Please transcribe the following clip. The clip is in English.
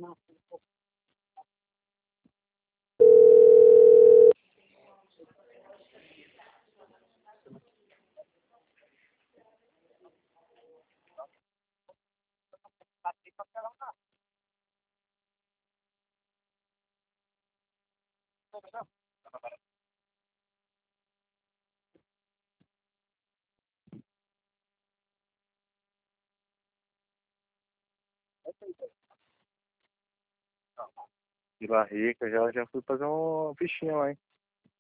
De La Rica, já fui fazer uma fichinha lá, hein?